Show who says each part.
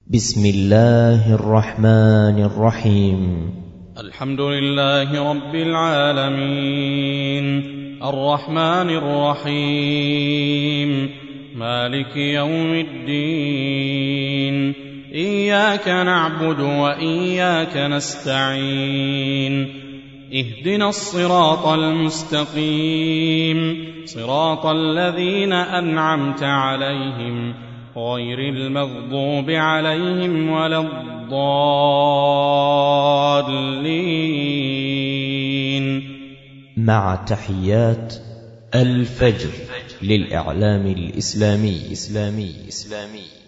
Speaker 1: بسم الله الرحمن الرحيم.
Speaker 2: الحمد لله رب العالمين، الرحمن الرحيم، مالك يوم الدين، إياك نعبد وإياك نستعين، اهدنا الصراط المستقيم، صراط الذين أنعمت عليهم غير المغضوب عليهم ولا الضالين.
Speaker 1: مع تحيات الفجر للإعلام الإسلامي.